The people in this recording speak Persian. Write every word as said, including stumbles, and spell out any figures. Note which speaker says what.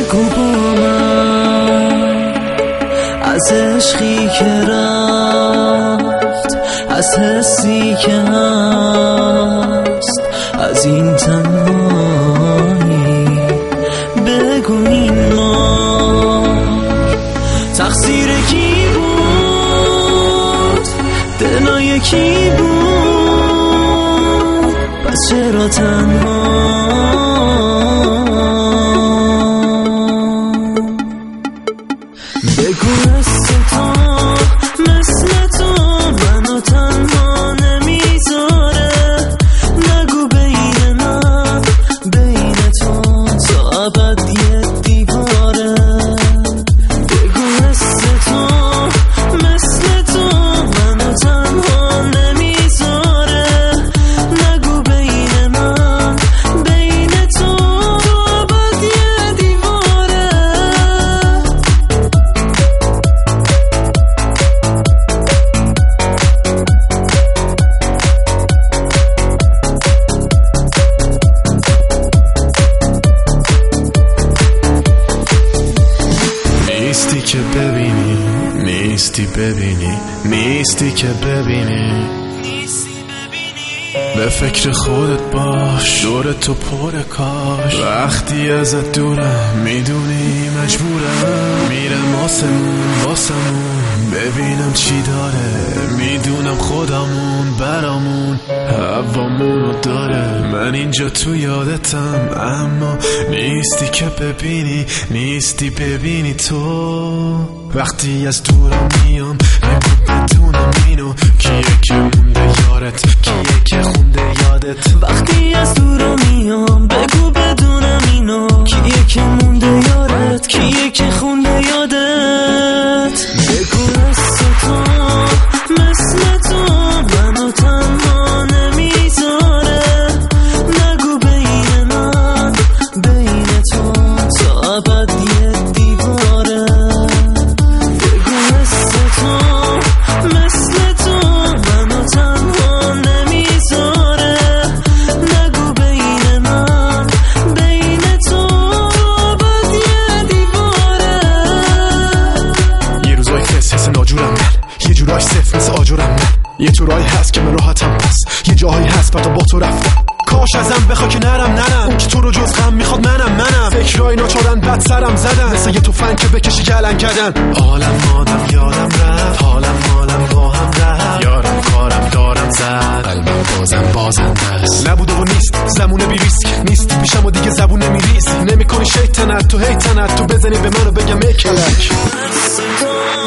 Speaker 1: بگو با من از عشقی که رفت، از حسی که هست، از این تنهایی. بگو این ما تقصیر کی بود، دلای کی بود، پس چرا تنها؟ بگو مثل تو مثل تو منو تنها نمیذاره، نگو بین من بین تو تا ابد یه دیواره. بگو مثل تو مثل تو منو تنها نمیذاره، نگو بین من بین تو تا ابد یه دیواره.
Speaker 2: نیستی که ببینی، نیستی ببینی، نیستی که ببینی، به فکر خودت باش، دور تو پر کاش. وقتی ازت دورم میدونی مجبورم، میرم آسمون واسمون ببینم چی داره، میدونم خودمون برامون هوامونو داره. من اینجا تو یادتم اما نیستی که ببینی، نیستی ببینی تو. وقتی از دورم میام نگو بدونم اینو، کیه که مونده یارت، کیه که خونده یادت.
Speaker 1: وقتی از دورم میام بگو بدونم اینو، کیه که مونده یارت، کیه که خونده یادت. بگو مثل تو مثل تو منو تنها نمیذاره، نگو بین من بین تو تا ابد یه دیواره. بگو مثل تو مثل تو منو تنها نمیذاره، نگو بین من بین تو تا ابد یه دیواره.
Speaker 2: یه روزای فس حس ناجورم من، یه جورای صف مثل آجورم من، یه جورایی هست که من راحتم پس، یه جاهایی هست بعد با تو رفتم. کاش ازم بخوا که نرم نرم، اون که تو رو جز غم میخواد منم منم. فکرای ناچارن بد سرم زدن، مثل یه توفنگ که بکشی گلن کردن. حالم مادم یادم رفت، حالم مالم با هم رفت، یارم کارم دارم زد، قلبم بازم بازنده است. نبوده و نیست زمونه بی ریسک، نیستی پیشم و دیگه زبون نمیریزی، نمیکنی شیطنت تو هیتنت، تو بزنی به منو بگم ای کلک.